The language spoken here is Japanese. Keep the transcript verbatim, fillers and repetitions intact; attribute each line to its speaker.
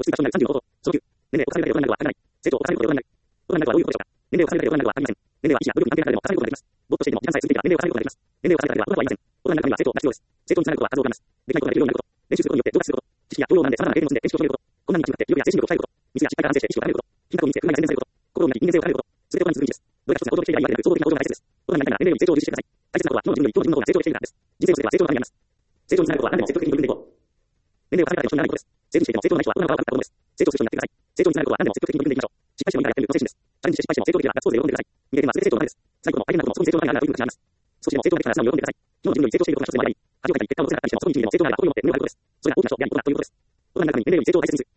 Speaker 1: が障害さんじゅうの方法。初級。年齢を重ねるだけで大人になるはあらない。成長を重ねることで大人になる。大人になるとはどういうことでしょうか。年齢を重ねるだけで大人になるはありません。年齢は意思や努力に安定な中でも重ねることができます。ぼーっとしていても時間さえ進んでいけば年齢を重ねることができます。年齢を重ねただけでは大人とは言いません。大人になるためには成長が必要です。成長につながることは活動があります。できないことができるようになること。練習することによって上達すること。知識や教養を学んで様々な経験を積んで練習を広げること。困難に立ち向かって力や精神力を鍛えること。ミスや失敗から反省して意識を高めること。品格を見つけ、考えが洗練されること。心を磨き、人間性を高めること。すべて大人に続く意味です。どれか一つが行動的であり、悪でなく、総合的な行動が大切です。大人になりたいなら年齢より成長を重視してください。大切なことは、今の自分より今日の自分の方が成長しているからです。人生の全ては成長のためにあります。成長につながることは何でも積極的に取り組んでいこう。年齢を重ねたらも人にならないことです。成長していても成長のない人は大人が分かったことです。成長する人になってください。成長につながることは何でも積極的に取り組んでいきましょう。失敗してもいいからやってみるこの精神です。チャレンジして失敗しても成長できればガッツポーズで喜んでください。見てるのは全て成長のためです。最後の大変なこともそこに成長のためにあるということがあります。少しでも成長ができたら素直に喜んでください。今の自分より成長していることが一つでもあり、恥をかいたり結果を残せなかったりしてもそこに一時でも成長があれば心を持って目を張ることです。それが大きな勝利や大きなということです。大人になるために年齢より成長を大切にする。